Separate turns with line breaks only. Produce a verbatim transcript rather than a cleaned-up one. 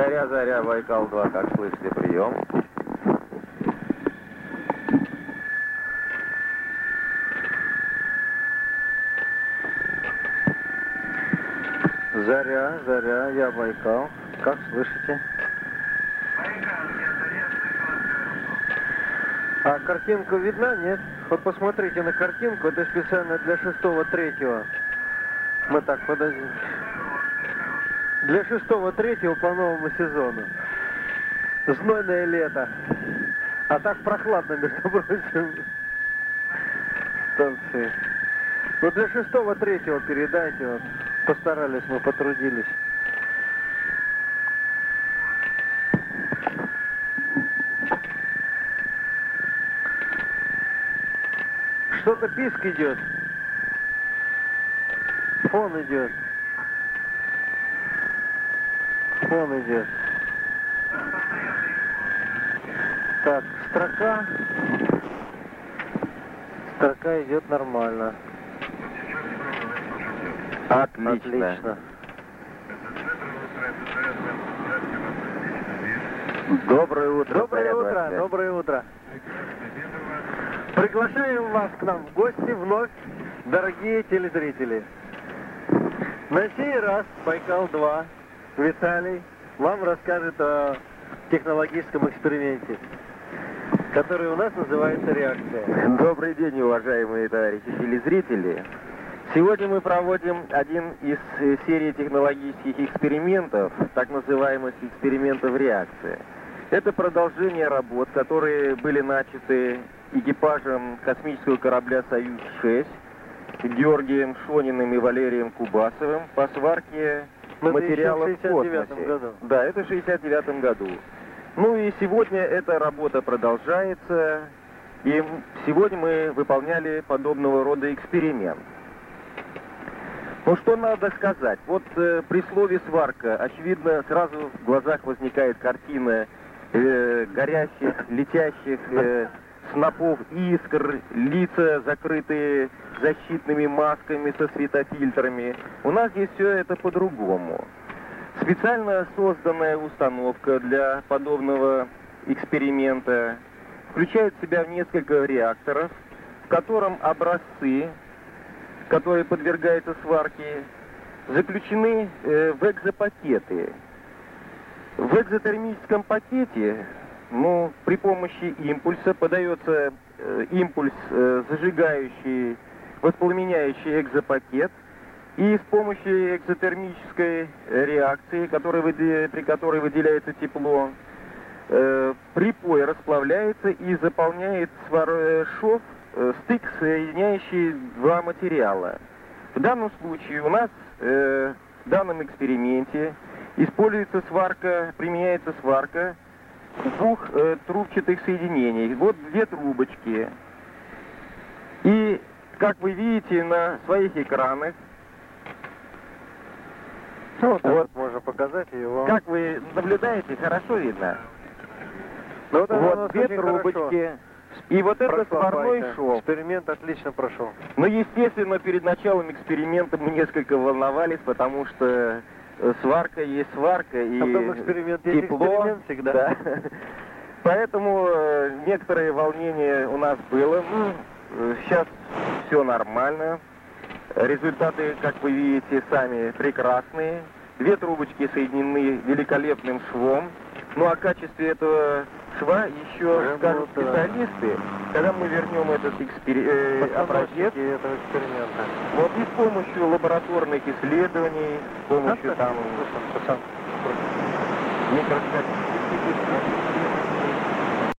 Заря, заря, Байкал два, как слышите, прием. Заря, заря, я Байкал, как слышите?
Байкал, я Заря, слышу вас.
А картинка видна, нет? Вот посмотрите на картинку, это специально для шестого третьего. Мы так подождем. Для шестого третьего по новому сезону. Знойное лето. А так прохладно, между прочим. Станции. Ну для шестого третьего передайте. Вот. Постарались мы, потрудились. Что-то писк идет. Фон идет. Фон идет. Так, строка. Строка идет нормально.
Отлично.
Отлично.
Доброе утро.
Доброе
Заря
утро,
двадцать пять.
доброе утро. Приглашаем вас к нам в гости вновь, дорогие телезрители. На сей раз Байкал два Виталий вам расскажет о технологическом эксперименте, который у нас называется реакция.
Добрый день, уважаемые товарищи телезрители. Сегодня мы проводим один из э, серии технологических экспериментов, так называемых экспериментов реакции. Это продолжение работ, которые были начаты экипажем космического корабля «Союз-шесть» Георгием Шониным и Валерием Кубасовым по сварке
Но
материалов
это
в
еще в шестьдесят девятом
космосе.
году.
Да, это в шестьдесят девятом году. Ну и сегодня эта работа продолжается, и сегодня мы выполняли подобного рода эксперимент. Ну что надо сказать? Вот э, при слове «сварка» очевидно сразу в глазах возникает картина э, горящих, летящих э, снопов искр, лица, закрытые защитными масками со светофильтрами. У нас здесь все это по-другому. Специально созданная установка для подобного эксперимента включает в себя несколько реакторов, в котором образцы, которые подвергаются сварке, заключены э, в экзопакеты. В экзотермическом пакете, ну, при помощи импульса подается э, импульс, э, зажигающий, воспламеняющий экзопакет, и с помощью экзотермической реакции, которая, при которой выделяется тепло, э, припой расплавляется и заполняет свар... шов, э, стык, соединяющий два материала. В данном случае у нас э, в данном эксперименте используется сварка, применяется сварка двух э, трубчатых соединений. Вот две трубочки. И, как вы видите на своих экранах,
Ну, вот,
вот
можно показать его.
как вы наблюдаете, хорошо видно.
Ну, вот, оно у
Вот
нас
две
очень
трубочки.
хорошо
И вот это
прошла
сварной
байка.
шов.
Эксперимент отлично прошел.
Ну, естественно, перед началом эксперимента мы несколько волновались, потому что э, сварка есть сварка, и
А потом эксперимент есть
тепло.
эксперимент всегда.
Да. Поэтому э, некоторое волнение у нас было. Ну, э, сейчас все нормально. Результаты, как вы видите, сами прекрасные. Две трубочки соединены великолепным швом. Ну, о качестве этого шва еще
Прямо
скажут
вот, да.
специалисты, когда мы вернем этот экспери... э, образец.
Постановщики этого эксперимента.
Вот и с помощью лабораторных исследований, с помощью там микроскопических